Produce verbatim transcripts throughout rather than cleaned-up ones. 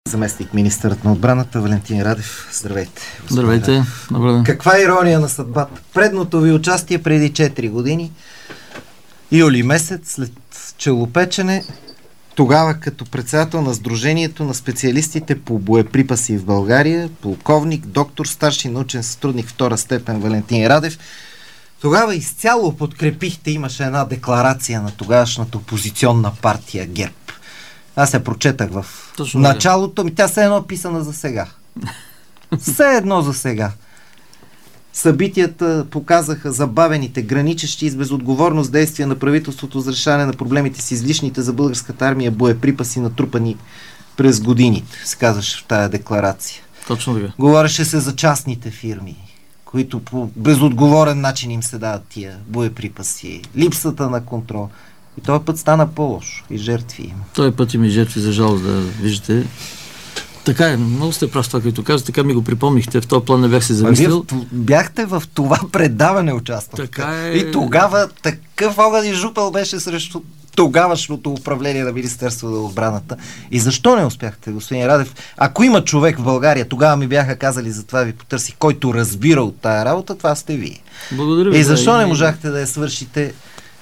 Заместник министърът на отбраната Валентин Радев. Здравейте. Здравейте. Добър ден. Каква ирония на съдбата? Предното ви участие преди четири години, юли месец, след челопечене, тогава като председател на Сдружението на специалистите по боеприпаси в България, полковник, доктор, старши научен сътрудник втора степен Валентин Радев, тогава изцяло подкрепихте, имаше една декларация на тогавашната опозиционна партия ГЕРБ. Аз я прочетах в Точно началото, ми тя все едно писана за сега. Все едно за сега. Събитията показаха забавените, граничещи с безотговорност действия на правителството за решаване на проблемите с излишните за българската армия боеприпаси, натрупани през годините, се казваше в тая декларация. Точно така. Говореше се за частните фирми, които по безотговорен начин им се дават тия боеприпаси, липсата на контрол. И този път стана по-лошо и жертви има. Този път има и жертви, за жалост, да виждате. Така е, много сте прав това, като казвате, така ми го припомнихте, в този план не бях се замислил. Вие бяхте в това предаване участвахте. Така е... И тогава такъв огън и жупел беше срещу тогавашното управление на Министерството на отбраната. И защо не успяхте, господин Радев? Ако има човек в България, тогава ми бяха казали, затова ви потърсих, който разбира от тая работа, това сте вие. Благодаря ви. И защо не можахте да я свършите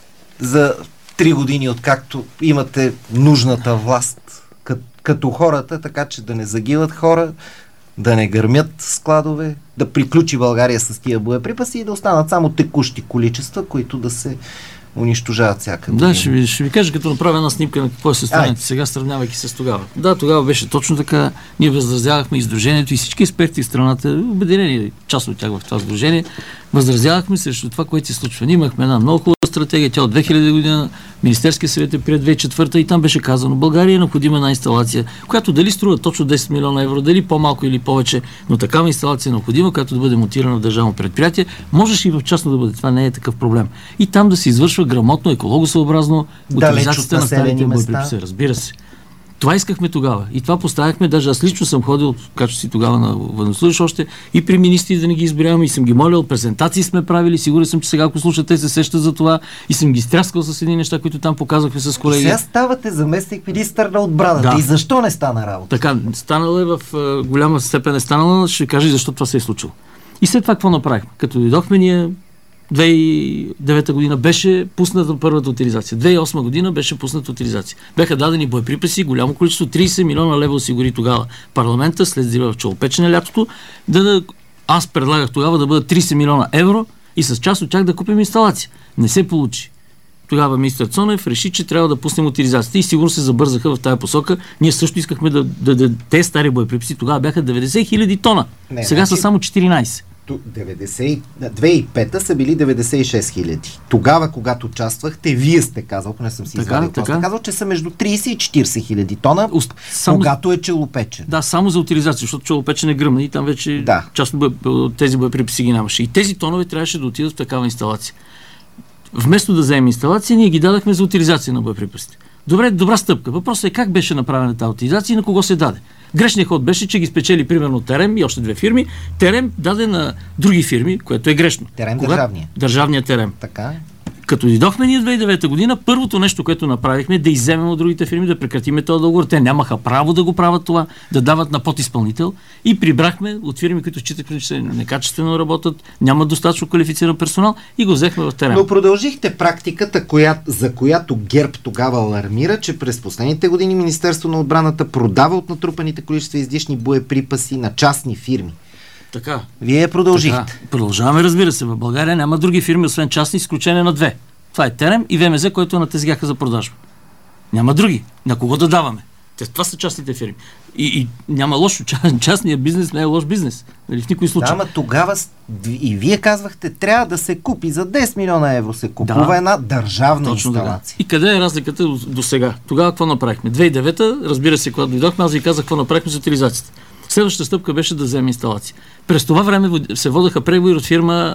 за три години, откакто имате нужната власт като, като хората, така че да не загиват хора, да не гърмят складове, да приключи България с тия боеприпаси и да останат само текущи количества, които да се унищожават всяка година. Да, ще ви, ще ви кажа, като направя една снимка на какво е състоянието сега, сравнявайки с тогава. Да, тогава беше точно така. Ние възразявахме и сдружението, и всички експерти в страната, обединени част от тях в това сдружение, възразявахме срещу това, което се случва. Ние имахме една много хубава стратегия, тя от две хиляди година, Министерския съвет е пред две хиляди и четвърта и там беше казано, България е необходима една инсталация, която дали струва точно десет милиона евро, дали по-малко или повече, но такава инсталация е необходима, която да бъде монтирана в държавно предприятие. Можеше и в частно да бъде, това не е такъв проблем. И там да се извършва грамотно, екологосъобразно утилизацията на старите боеприпаси. Разбира се. Това искахме тогава. И това поставяхме, даже аз лично съм ходил, качеството си тогава на военнослужещ още, и при министри да не ги изброяваме, и съм ги молил, презентации сме правили, сигурен съм, че сега ако слушат, те се сещат за това, и съм ги стряскал с едни неща, които там показахме с колеги. Сега ставате заместник министър на отбраната. Да. И защо не стана работа? Така, станала е в uh, голяма степен е станала, ще кажа и защо това се е случило. И след това какво направихме? Като дойдохме ние, две хиляди и девета година беше пусната първата утилизация. две хиляди и осма година беше пусната утилизация. Бяха дадени боеприпаси, голямо количество, трийсет милиона лева осигури тогава парламента, след зива в челопечене лятото. Да, да, аз предлагах тогава да бъдат трийсет милиона евро и с част от тях да купим инсталация. Не се получи. Тогава министър Цонев реши, че трябва да пуснем утилизацията и сигурно се забързаха в тая посока. Ние също искахме да, да, да те стари боеприпаси тогава бяха деветдесет хиляди тона. Не, сега значи... са само четиринайсет. деветдесет, две хиляди и пета са били деветдесет и шест хиляди. Тогава, когато участвахте, вие сте казал, поне съм си извадил, сте казал, че са между трийсет и четирийсет хиляди тона, Уст, само, когато е челопечен. Да, само за утилизация, защото челопечен е гръмна и там вече да. част от тези боеприпаси ги нямаше. И тези тонове трябваше да отидат в такава инсталация. Вместо да вземем инсталация, ние ги дадахме за утилизация на боеприпасите. Добре, добра стъпка. Въпросът е как беше направена тази утилизация и на кого се даде. Грешният ход беше, че ги спечели примерно Терем и още две фирми. Терем даде на други фирми, което е грешно. Терем държавния. Държавният Терем. Така е. Като дойдохме ние в две хиляди и девета година, първото нещо, което направихме, да изземем от другите фирми, да прекратиме този договор. Те нямаха право да го правят това, да дават на подизпълнител и прибрахме от фирми, които считахме, че некачествено работят, нямат достатъчно квалифициран персонал и го взехме в Терем. Но продължихте практиката, коя, за която ГЕРБ тогава алармира, че през последните години Министерство на отбраната продава от натрупаните количества излишни боеприпаси на частни фирми. Така. Вие продължихте. Така. Продължаваме, разбира се. В България няма други фирми, освен частни, изключение на две. Това е Терем и ВМЗ, който на тезгяха за продажба. Няма други. На кого да даваме? Това са частните фирми. И, и няма лошо. Частният бизнес не е лош бизнес. Нали, в никой случай. Да, ама тогава и вие казвахте, трябва да се купи за десет милиона евро се купува да. една държавна Точно инсталация. Да. И къде е разликата до, до сега? Тогава какво направихме? две хиляди и девета, разбира се, когато дойдохме, аз ви казах какво направихме с утилизацията. Следващата стъпка беше да вземем инсталация. През това време се водеха преговори от фирма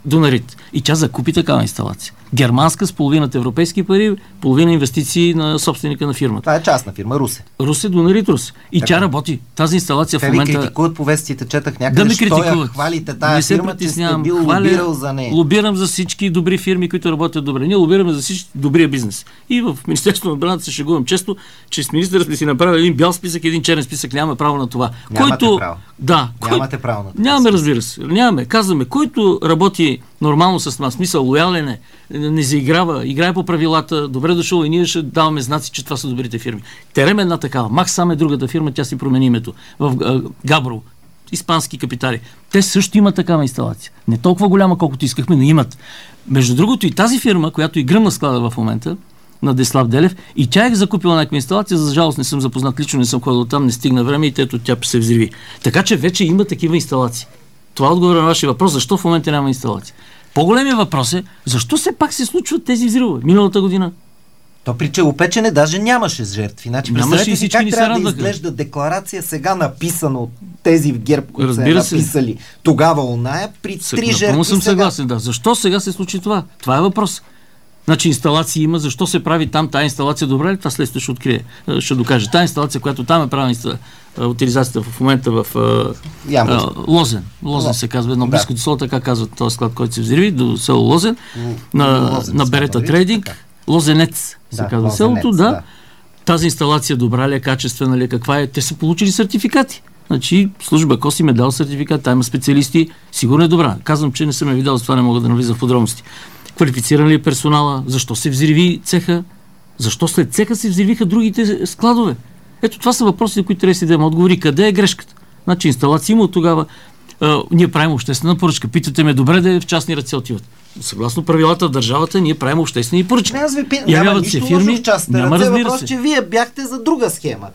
Донарит. И тя закупи такава инсталация. Германска с половината европейски пари, половина инвестиции на собственика на фирмата. Това е частна фирма, Русе. Русе, Донарит Русе. И така. Тя работи. Тази инсталация те в момента... ви критикуват по вестите, четах някъде, да ме що я критикуват. хвалите тая фирма, че сте бил Хваля, лобирал за нея. Лобирам за всички добри фирми, които работят добре. Ние лобираме за всички добрия бизнес. И в Министерството на отбраната се шегувам често, че с министъра сме си направили един бял списък, един черен списък. Нямаме право на това. Нямате който... право. Да. Нямате право на това. Нямаме, разбира се. Нямаме. Казваме, който работи нормално с нас, смисъл, лоялен е, не заиграва, играе по правилата, добре дошъл и ние ще даваме знаци, че това са добрите фирми. Терем е една такава. Максам е другата фирма, тя си промени името. В а, Габрово. Испански капитали. Те също имат такава инсталация. Не толкова голяма, колкото искахме, но имат. Между другото и тази фирма, която и гръмна склада в момента, на Десслав Делев, и тя е закупила някаква инсталация, за жалост не съм запознат лично, не съм ходил там, не стигна време и тето тя се взриви. Така че вече има такива инсталации. Това отговаря на вашия въпрос, защо в момента няма инсталация. По-големият въпрос е, защо все пак се случват тези взривове? Миналата година. То при челопечене даже нямаше жертви. Значи, представете си как трябва да изглежда декларация сега написана от тези в ГЕРБ, които са написали тогава оная, при Съ, три жертви съм сега. Съгласен, да. Защо сега се случи това? Това е въпрос. Значи инсталации има, защо се прави там тая инсталация, добре ли? Това следствие ще открие, ще докаже. Тая инсталация, която там е правена инста... утилизацията в момента в а, а, Лозен. Лозен се казва, едно близко до село, така казват този склад, който се взриви, до село Лозен, на, Лозен, на Берета Трейдинг. Лозенец се да, казва селото, да. да. Тази инсталация добра ли е, качествена ли е, каква е? Те са получили сертификати. Значи служба КОС им е дал сертификат, там има специалисти, сигурно е добра. Казвам, че не съм я видял, за това не мога да навлиза в подробности. Квалифициран ли е персонала? Защо се взриви цеха? Защо след цеха се взривиха другите складове? Ето това са въпросите, които трябва да си дадем отговори. Къде е грешката? Значи инсталация има от тогава. А, ние правим обществена поръчка. Питате ме, добре да е в частни ръце отиват. Съгласно правилата в държавата, ние правим обществени поръчки. Не, аз ви пи... Няма нищо фирми, в частни няма, ръце. Въпрос, че вие бяхте за друга схема.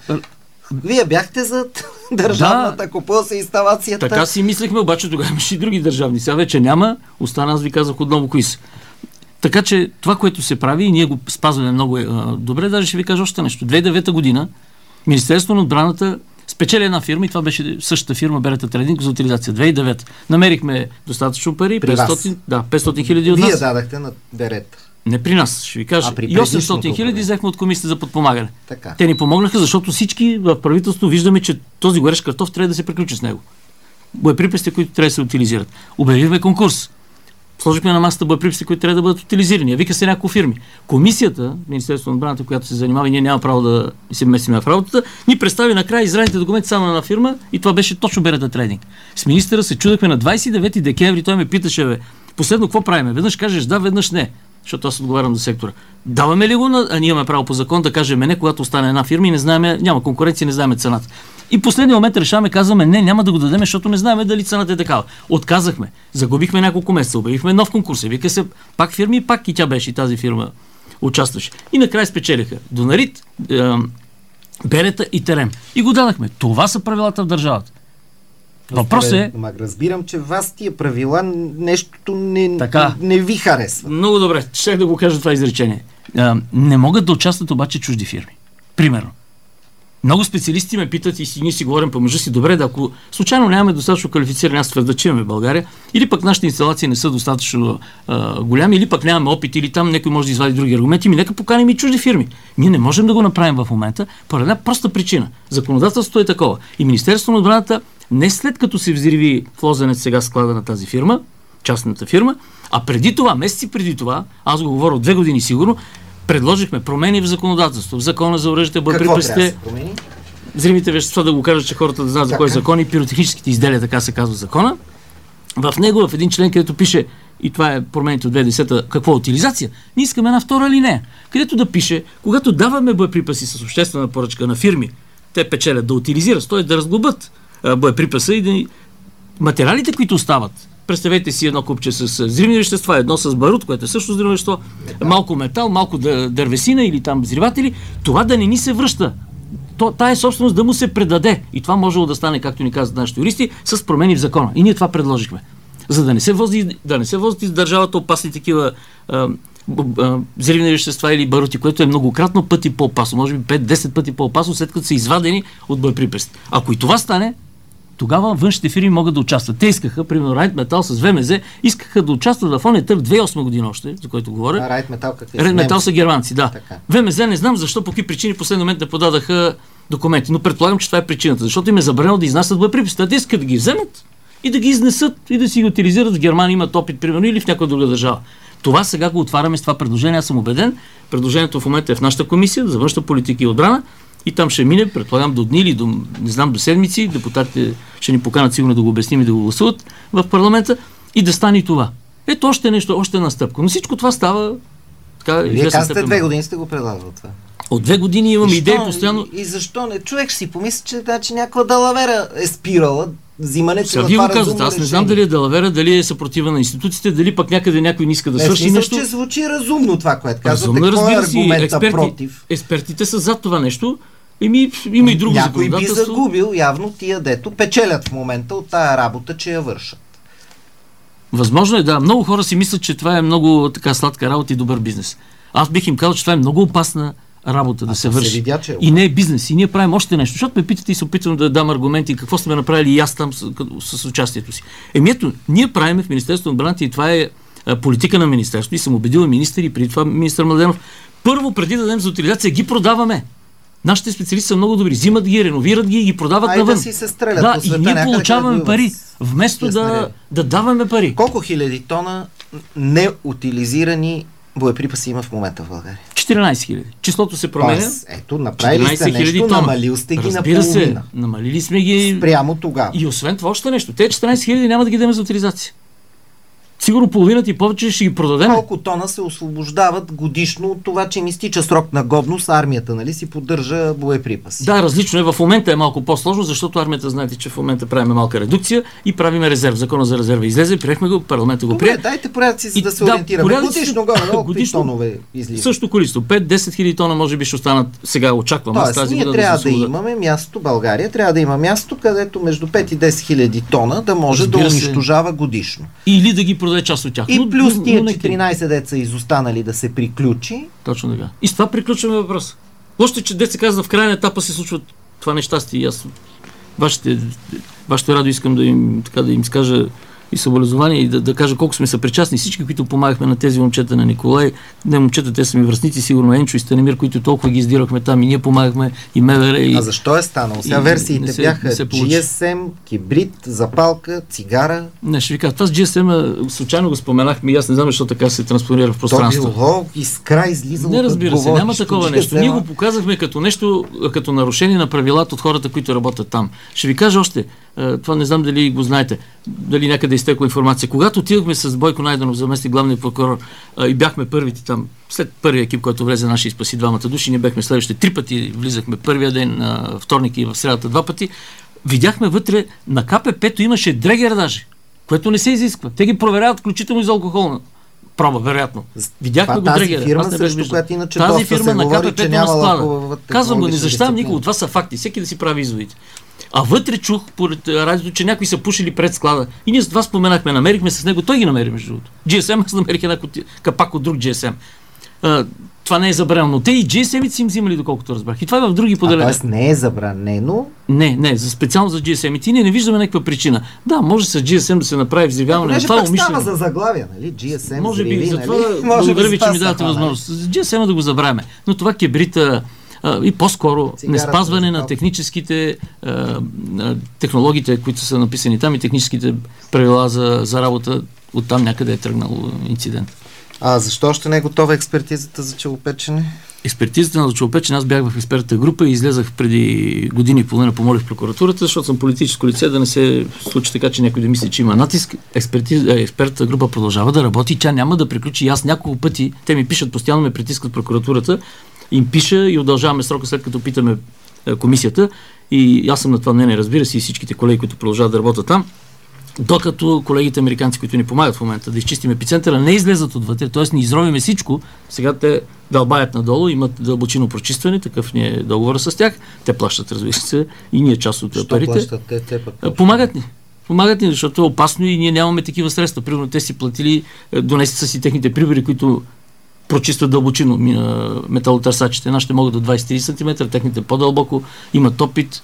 Вие бяхте за държавната, да, купува се инсталацията. Така си мислехме, обаче тогава имаше и други държавни. Сега вече няма. Остана, аз ви казах отново кои са. Така че това, което се прави, и ние го спазваме много е, а, добре, даже ще ви кажа още нещо. две хиляди и девета година Министерството на отбраната спечели една фирма и това беше същата фирма Берета Трейдинг за утилизация. две хиляди и девета. Намерихме достатъчно пари, петстотин, да, петстотин хиляди от нас. Вие дадахте на Берета. Не при нас, ще ви кажа. И осемстотин хиляди взехме от комисията за подпомагане. Така. Те ни помогнаха, защото всички в правителството виждаме, че този горещ картоф трябва да се приключи с него. Боеприпасите, които трябва да се утилизират. Обявихме конкурс. Сложихме на масата боеприпасите, които трябва да бъдат утилизирани. Вика се няколко фирми. Комисията, Министерството на отбраната, която се занимава и ние няма право да се вместим в работата, ни представи накрая израните документи само на една фирма и това беше точно Берета Трейдинг. С министъра се чудахме на двадесет и девети декември, той ме питаше, бе, последно какво правим? Веднъж кажеш да, веднъж не. Защото аз отговарям за сектора. Даваме ли го, на... а ние имаме право по закон да кажем не, когато остане една фирма и не знаем, няма конкуренция, не знаем цената. И в последния момент решаваме, казваме не, няма да го дадем, защото не знаем дали цената е такава. Отказахме. Загубихме няколко месеца, обявихме нов конкурс. Вика се пак фирми, пак и тя беше и тази фирма участваше. И накрая спечелиха Донарит, е, Берета и Терем. И го дадахме. Това са правилата в държавата. Въпрос е... Мак, разбирам, че вас тия правила нещото не, така, не ви харесва. Много добре. Щях да го кажа това изречение. А, не могат да участват обаче чужди фирми. Примерно. Много специалисти ме питат и си, ние си говорим помежду си, добре, да ако случайно нямаме достатъчно квалифицирани, аз твърда, имаме в България, или пък нашите инсталации не са достатъчно а, голями, или пък нямаме опит, или там някой може да извади други аргументи, ми нека поканим и чужди фирми. Ние не можем да го направим в момента, по една проста причина. Законодателството е такова. И Министерството на отбраната не след като се взриви в Лозенец сега склада на тази фирма, частната фирма, а преди това, месеци преди това, аз го говоря от две години сигурно, предложихме промени в законодателство, в закона за оръжията, боеприпасите, взривните вещества, да го кажа, че хората да знаят за кой е закон, и пиротехническите изделия, така се казва закона. В него, в един член, където пише, и това е промените от две хиляди и десета, какво е утилизация, ние искаме една втора линия, където да пише, когато даваме боеприпаси с обществена поръчка на фирми, те печелят да утилизират, т.е. да разглобят боеприпаса и да... материалите, които остават. Представете си едно купче с взривни вещества, едно с барут, което е също взривно вещество, малко метал, малко дървесина или там взриватели, това да не ни се връща. То, тая собственост да му се предаде. И това можело да стане, както ни казват нашите юристи, с промени в закона. И ние това предложихме. За да не се вози, да не се возят из държавата опасни такива а, а, взривни вещества или барути, което е многократно пъти по-опасно. Може би пет-десет пъти по-опасно, след като са извадени от боеприпасите. Ако и това стане, тогава външните фирми могат да участват. Те искаха, примерно Rheinmetall с ВМЗ, искаха да участват в ония търг две хиляди и осма година още, за който говоря. А Rheinmetall какви са? Rheinmetall са германци, да. Така. ВМЗ не знам защо, по какви причини последния момент не подадаха документи, но предполагам, че това е причината, защото им е забранено да изнасят боеприпаси. Те искат да ги вземат и да ги изнесат и да си ги утилизират в Германия, имат опит, примерно, или в някоя друга държава. Това сега го отваряме с това предложение. Аз съм убеден. Предложението в момента е в нашата комисия за външна политика и отбрана и там ще мине, предполагам, до дни или до, не знам, до седмици. Депутатите ще ни поканат сигурно да го обясним и да го гласуват в парламента и да стане и това. Ето още нещо, още една стъпка. Но всичко това става така. Вие казвате, две години сте го предлагали това. От две години имам идеи постоянно. И, и защо не? Човек ще си помисли, че, да, че някаква далавера е спирала взимането Сега на вие това го казвате, аз не знам дали е далавера, дали е съпротива на институциите, дали пък някъде някой не иска да не, свърши смисъл, нещо. Че звучи разумно това, което казвате. Разумно, кой е разбира си, аргумента експерти, против? експертите са зад това нещо. Еми, има и друго Някой би законодателство. загубил явно тия, дето печелят в момента от тая работа, че я вършат. Възможно е, да. Много хора си мислят, че това е много така сладка работа и добър бизнес. Аз бих им казал, че това е много опасна работа да а се върши. Се видя, че е и не е бизнес. И ние правим още нещо. Защото ме питате и се опитвам да дам аргументи какво сме направили и аз там с, с, с участието си. Еми ето, ние правим в Министерството на отбраната и това е а, политика на Министерството и съм убедил министър и преди това министър Младенов. Първо, преди да дадем за утилизация, ги продаваме. Нашите специалисти са много добри. Взимат ги, реновират ги и ги продават Айде навън. Да си се стрелят да, по света, и ние някъде, получаваме пари, вместо да, да даваме пари. Колко хиляди тона неутилизирани боеприпаси има в момента в България? четиринайсет хиляди. Числото се променя. Тоест, ето, направили сте нещо, тона. намалил сте ги Разбира наполовина. се, намалили сме ги. Прямо тогава. И освен това още нещо. Те четиринайсет хиляди няма да ги дадем за утилизация. Сигурно половината и повече ще ги продадем. Колко тона се освобождават годишно от това, че им изтича срок на годност, армията, нали, си поддържа боеприпаси? Да, различно е. В момента е малко по-сложно, защото армията, знаете, че в момента правим малка редукция и правиме резерв. Закона за резерва излезе, приехме го, парламента го прие. Дайте порядъци, за да се да, ориентираме. Годишно горе, колко тонове излизат. Също количество. пет-десет хиляди тона може би ще останат, сега очаквам. Тоест, тази ние трябва да, да имаме място, България трябва да има място, където между пет и десет хиляди тона да може Разбира да унищожава се. Годишно. Или да ги продаде част от тях. И плюс тия четиринайсет деца изостанали да се приключи. Точно така. И с това приключваме въпроса. Още, че деца казва, в края на етапа се случват това нещастие. И аз вашите, вашето радио искам да им, така, да им скажа и съболезнования и да, да кажа колко сме съпричастни. Всички, които помагахме на тези момчета на Николай, не момчета, те са ми връстници, сигурно Енчо и Станимир, които толкова ги издирахме там и ние помагахме и МВР. И... А защо е станало? Сега версиите се, бяха джи ес ем, кибрид, запалка, цигара. Не, ще ви кажа, това с джи ес ем случайно го споменахме и аз не знам защо така се транспонира в пространството. То било искра излизало. Не, разбира се, няма такова нещо. Ние го показахме като нещо, като нарушение на правилата от хората, които работят там. Ще ви кажа още, това не знам дали го знаете, дали някъде изтекла информация. Когато отидохме с Бойко Найденов, заместник главния прокурор, и бяхме първите там, след първия екип, който влезе наши и спаси двамата души, ние бяхме следващите три пъти, влизахме първия ден, на вторник и в средата два пъти, видяхме вътре на ка пе пето имаше дрегер даже, което не се изисква. Те ги проверяват включително и за алкохолна проба, вероятно. Видяхме го дрегера. Фирма, също, която иначе тази фирма на ка пе пето на склада. Казвам го, не защитавам никого. Това са факти. Всеки да си прави изводите. А вътре чух, поред радиото, че някои са пушили пред склада. И ние с това споменахме, намерихме с него, той ги намери между другото. джи ес ем, аз намерих една капак от друг джи ес ем. А, това не е забранено, но те и джи ес ем-ите си им взимали, доколкото разбрах. И това е в други поделения. Тоест не е забранено? Не, не, за, специално за джи ес ем-ите. И ние не виждаме някаква причина. Да, може с джи ес ем да се направи взривяване. Това е умишлено. За заглавия, нали? джи ес ем, може би, взриви, затова, нали? благодаря ви, че ми давате възможност. С джи ес ем да го забравяме. Но това кибрита и по-скоро не спазване на техническите а, технологиите, които са написани там и техническите правила за, за работа, оттам някъде е тръгнал инцидент. А защо още не е готова експертизата за челопечене? Експертизата на челопечене, аз бях в експертната група и излезах преди години и половина, помолих прокуратурата, защото съм политическо лице, да не се случи така, че някой да мисли, че има натиск. Експертиз... Експертната група продължава да работи, тя няма да приключи. И аз няколко пъти, те ми пишат, постоянно ме притискат прокуратурата, им пиша и удължаваме срока, след като питаме е, комисията. И аз съм на това мнение, разбира се, и всичките колеги, които продължават да работят там, докато колегите американци, които ни помагат в момента да изчистим епицентъра, не излезат отвътре, т.е. ни изровиме всичко. Сега те дълбаят надолу, имат дълбочино прочистване, такъв ни е договора с тях. Те плащат, разбира се, и ние част от Що парите. Плащат? Те, те пък... Помагат ни. Помагат ни, защото е опасно и ние нямаме такива средства. Примерно те си платили, донесли са си техните прибори, които прочистват дълбочино металотърсачите. Нашите могат до двайсет до трийсет сантиметра, техните по-дълбоко, имат опит.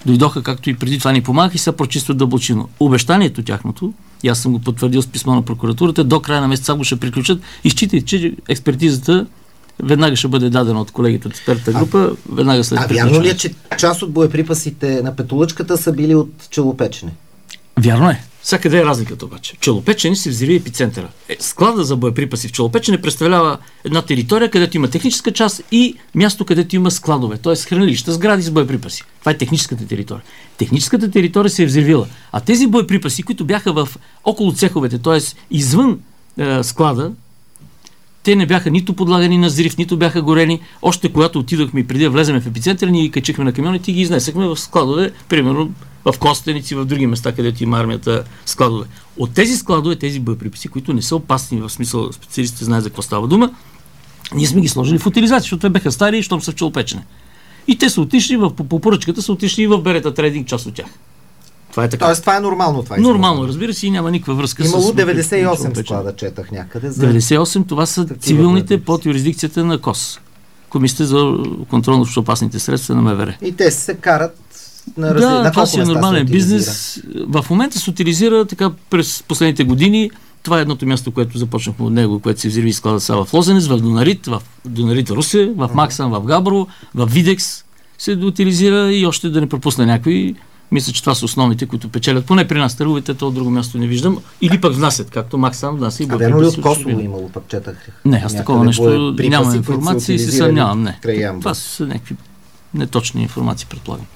Дойдоха, както и преди това ни помагаха и са прочистват дълбочино. Обещанието тяхното, и аз съм го потвърдил с писмо на прокуратурата, до края на месеца го ще приключат и считайте, че експертизата веднага ще бъде дадена от колегите от експертната група, а, веднага след А вярно ли е, че част от боеприпасите на петолъчката са били от челопечене? Вярно е. Сега къде е разликата обаче? Челопечене се взриви епицентъра. Е, склада за боеприпаси в Челопечене представлява една територия, където има техническа част и място, където има складове, т.е. хранилища, сгради с боеприпаси. Това е техническата територия. Техническата територия се е взривила. А тези боеприпаси, които бяха в около цеховете, т.е. извън е, склада, те не бяха нито подлагани на взрив, нито бяха горени. Още когато отидохме и преди да влезем в епицентъра, ние ги качихме на камионите и ги изнесахме в складове, примерно в Костеници, в други места, където има армията складове. От тези складове, тези боеприпаси, които не са опасни, в смисъл специалистите знаят за какво става дума, ние сме ги сложили в утилизация, защото те бяха стари и щом са в Челопечене. И те са отишли в, по поръчката, са отишли и в Берета Трейдинг, част от тях. Това е така. Тоест това е нормално. Това е нормално, разбира се, и няма никаква връзка Имало с... Имало деветдесет и осем Челопечене. склада, четах някъде. За... деветдесет и осем, това са цивилните под юрисдикцията на КОС. Комисията за контрол на опасните средства на МВР. И те се карат на разли... Да, на това си е нормален бизнес. В момента се утилизира така през последните години. Това е едното място, което започнахме от него, което се взриви склада са в Лозенец, в Донарит, в Донарит Русе, в Максан, в Габрово, в Видекс се утилизира и още да не пропусна някои. Мисля, че това са основните, които печелят. Поне при нас търговете, то от друго място не виждам. Или пък внасят, както Максан внася и боеприпаси. А верно ли от Косово имало, пък четах? Не, аз такова нещо нямам информация и се съмнявам. Не. Това това са някакви неточни информации, предполагам.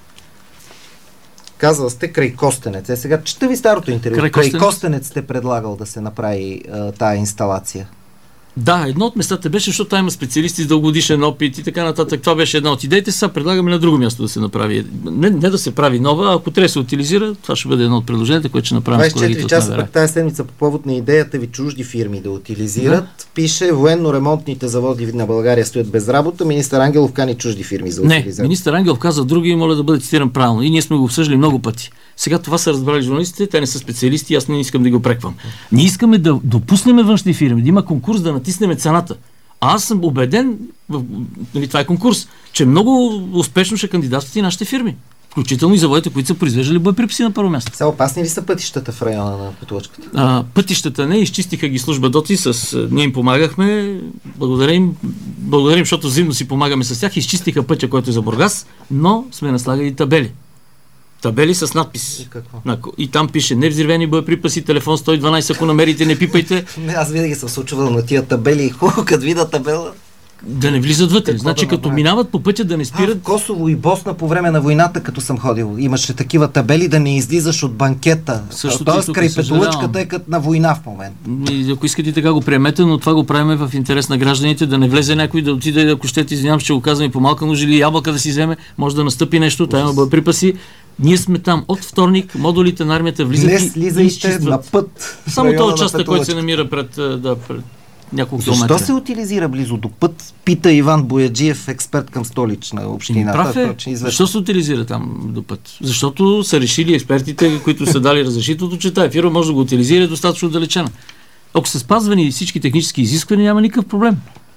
Казал сте край Костенец. Е, сега чета ви старото интервю. Край, край Костенец. Костенец сте предлагал да се направи а, тая инсталация. Да, едно от местата беше, защото там има специалисти с дългогодишен опит и така нататък. Това беше една от идеите. Сега предлагаме на друго място да се направи. Не, не да се прави нова, а ако трябва да се утилизира, това ще бъде едно от предложенията, което ще направим с колегите от МВР. двайсет и четири часа пък тази седмица по повод на идеята ви чужди фирми да утилизират. Да. Пише, военно-ремонтните заводи на България стоят без работа. Министър Ангелов кани чужди фирми за утилизация. Не, министър Ангелов каза други и моля да бъде цитиран правилно. И ние сме го обсъждали много пъти. Сега това са разбрали журналистите, те не са специалисти, аз не искам да ги опреквам. Ние искаме да допуснем външни фирми, да има конкурс, да натиснем цената. А аз съм убеден, в, нали, това е конкурс, че много успешно ще кандидатстват и нашите фирми. Включително и заводите, които са произвеждали боеприпаси на първо място. Сега опасни ли са пътищата в района на петолъчката? А, пътищата не, изчистиха ги служба ДОТИ, с, ние им помагахме, благодарим, благодарим, защото взаимно си помагаме с тях, изчистиха пътя, който е за Бургас, но сме наслагали табели. Табели с надпис. И, на, и там пише невзривени боеприпаси, телефон сто и дванайсет, ако намерите, не пипайте. Аз винаги съм се очувал на тия табели и хубаво, като видя табела. Да не влизат вътре. Какво значи, да като минават по пътя да не спират. А, в Косово и Босна по време на войната, като съм ходил, имаше такива табели да не излизаш от банкета. Тоест край петолъчката е като на война в момента. И, ако искате така го приемете, но това го правим в интерес на гражданите, да не влезе някой да отиде, ако щете, извинявам, ще го казвам и по-малка нужда или ябълка да си вземе, може да настъпи нещо, там има боеприпаси. Ние сме там от вторник, модулите на армията влизат. Не слизайте на път. Само този участък, който се намира пред, да, пред няколко Защо километра. се утилизира близо до път? Пита Иван Бояджиев, експерт към Столична община. Прав е. Защо се утилизира там до път? Защото са решили експертите, които са дали разрешителното, че тая фирма може да го утилизира достатъчно отдалечена. Ако са спазвани всички технически изисквания, няма никакъв проблем.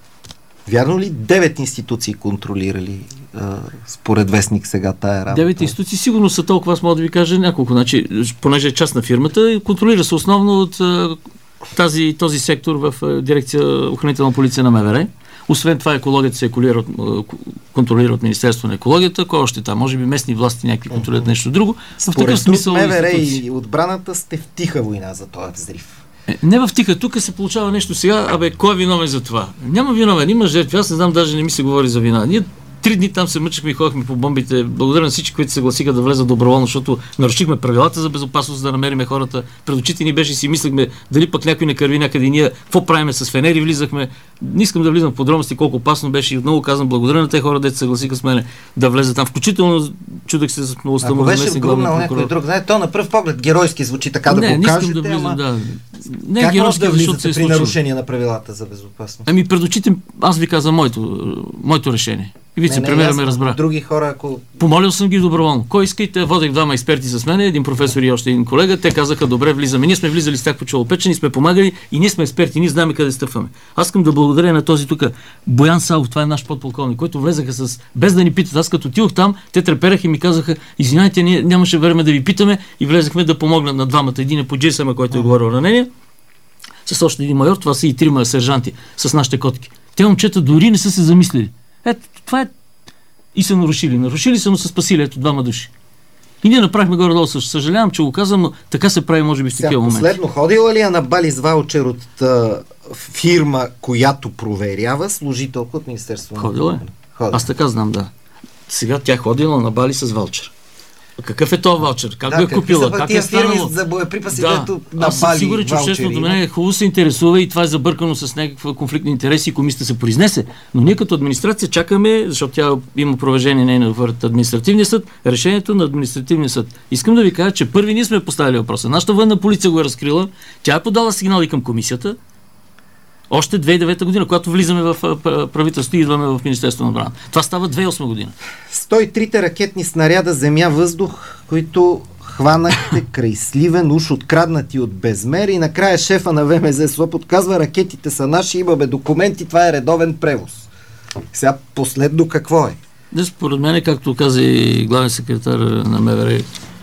Вярно ли девет институции контролирали а, според вестник сега тая работа? Девет институции сигурно са толкова, аз мога да ви кажа няколко. Значи, понеже е част на фирмата, контролира се основно от а, тази, този сектор в а, дирекция охранителна полиция на МВР. Освен това, екологията се еколира от, а, контролира от Министерство на екологията. Кой още там? Може би местни власти някакви контролират нещо друго. Според в такъв смисъл МВР и отбраната сте в тиха война за този взрив. Не в тиха, тук се получава нещо сега, абе, кой е виновен за това? Няма виновен, има жертви, аз не знам, даже не ми се говори за вина. Ние три дни там се мъчихме и ходихме по бомбите. Благодаря на всички, които се съгласиха да влезат доброволно, защото нарушихме правилата за безопасност, да намериме хората. Пред очите ни беше и си мислехме дали пък някой не кърви някъде и ние какво правиме с фенери, влизахме. Не искам да влизам в подробности колко опасно беше и отново казвам благодаря на тези хора, дето се съгласиха с мене да влезат там. Включително чудех се с новостта му. Ако беше вгръмнал някой друг, знаете, то на пръв поглед геройски звучи така не, да го не кажете, да влизам, ама... да. Не, как геройски, може да влизате се при нарушение на правилата за безопасност? Ами пред очите, аз ви казвам моето, моето решение. И вице-премиера ме разбра. Други хора, ако... Помолил съм ги доброволно. Кой искайте? Водех двама експерти с мен, един професор и още един колега. Те казаха, добре, влизаме. Ние сме влизали с тях по Челопечене, сме помагали и ние сме експерти, ние знаем къде стъпваме. Аз искам да благодаря на този тук Боян Савов, това е наш подполковник, който влезаха с без да ни питат. Аз като отидох там, те трепераха и ми казаха, извинявайте, ние нямаше време да ви питаме и влезахме да помогнат на двамата. Един е по Джейсъма, който е говорил ранение, с още един майор, това са и трима сержанти с нашите котки. Те момчета дори не са се замислили. Ето, това е. И са нарушили. Нарушили са, но са спасили ето двама души. И ние направихме горе-долу. Съжалявам, че го казвам, но така се прави, може би, в такива моменти. Последно, ходила ли е на Бали с ваучер от а, фирма, която проверява, служителка от Министерството? Ходила е. Аз така знам, да. Сега тя ходила на Бали с ваучер. Какъв е този ваучер? Как да, го е купила? Как е станало? За боеприпаси, да, дето на аз съм Бали сигурен, че общественото мнение хубаво се интересува и това е забъркано с някаква конфликт на интереси и комисията се произнесе. Но ние като администрация чакаме, защото тя има провежение нейна в административния съд, решението на административния съд. Искам да ви кажа, че първи ние сме поставили въпроса. Нашата военна полиция го е разкрила, тя е подала сигнали към комисията. Още две хиляди и девета година, когато влизаме в правителството и идваме в Министерството на отбраната. Това става две хиляди и осма година. сто и трите ракетни снаряда земя-въздух, които хванахте край Сливен, уж откраднати от Безмер, и накрая шефа на ВМЗ Сопот казва, ракетите са наши, имаме документи, това е редовен превоз. Сега последно какво е? Да, според мен, както каза и главен секретар на МВР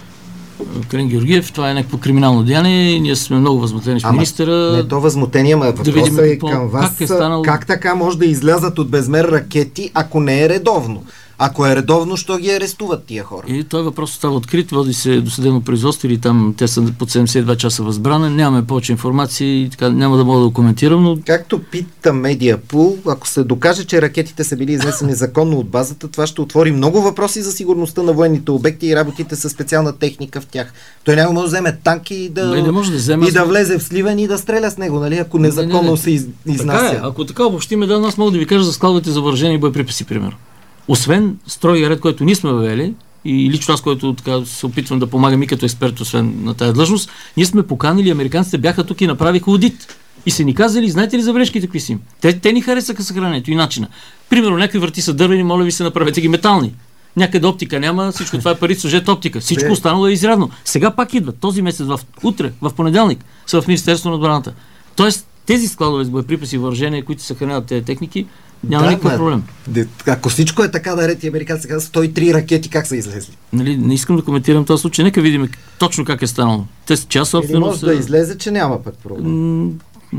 Калин Георгиев, това е някакво криминално деяние и ние сме много възмутени с министъра. Не то възмутение, ама въпросът да е към вас. Как, е станал... как така може да излязат от Безмер ракети, ако не е редовно? Ако е редовно, що ги арестуват тия хора? И този въпрос става открит, води се до съдебно производство или там те са под седемдесет и два часа възбрана, нямаме повече информация и така няма да мога да го коментирам, но... Както пита Медиапул, ако се докаже, че ракетите са били изнесени законно от базата, това ще отвори много въпроси за сигурността на военните обекти и работите със специална техника в тях. Той няма може да вземе танки и да, не, не може да, вземе... и да влезе в Сливен и да стреля с него, нали? Ако незаконно не, не, не. се из... изнася. Така е, ако така обобщиме, да, аз мога да ви кажа за складовете за въоръжени боеприпаси, примерно. Освен строгия ред, който ние сме въвели, и лично аз, който така се опитвам да помагам и като експерт, освен на тази длъжност, ние сме поканили, американците бяха тук и направиха аудит. И са ни казали, знаете ли забележките какви си им? Те, те ни харесаха съхранението и начина. Примерно, някои врати са дървени, моля ви се, направете ги метални. Някъде оптика няма, всичко това е пари, сюжет оптика. Всичко останало е изрядно. Сега пак идват. Този месец, в утре, в понеделник, са в Министерството на отбраната. Тоест, тези складове с боеприпаси и въоръжения, които съхраняват тези техники, няма да, никакъв проблем. Де, ако всичко е така, да ред и американците казват сто и три ракети, как са излезли? Нали, не искам да коментирам този случай. Нека видим точно как е станало. Те са част собствено. Може да излезе, че няма пък проблем.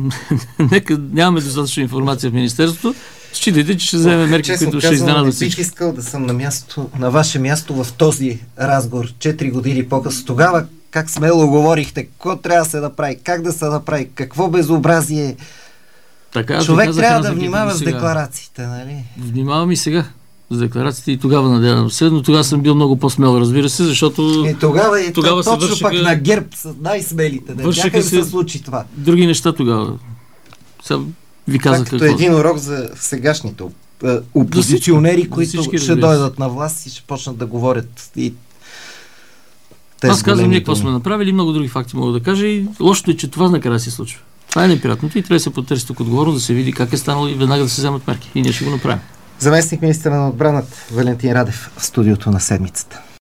Нека нямаме достатъчно информация в Министерството. Считайте, че ще вземе мерки, които ще изненадат всички. Бих искал да съм на място, на ваше място в този разговор четири години по-късно. Тогава как смело говорихте, какво трябва да се направи, как да се направи, какво безобразие. Така, човек така, трябва да внимава с декларациите, нали? Внимавам и сега с декларациите и тогава надявам се, но тогава съм бил много по-смел, разбира се, защото... И тогава, и тогава точно вършиха... пак на ГЕРБ са най-смелите. Да Вършиха да се се случи това. Други неща тогава. Сега ви казах какво. Това е един урок за сегашните опозиционери, които ще разбира. дойдат на власт и ще почнат да говорят. И аз казвам ние какво сме направили, много други факти мога да кажа и лошото е, че това накрая се случва. Това е неприятното и трябва да се потърси тук отговорно, да се види как е станало и веднага да се вземат мерки. И ние ще го направим. Заместник министър на отбраната Валентин Радев в студиото на седмицата.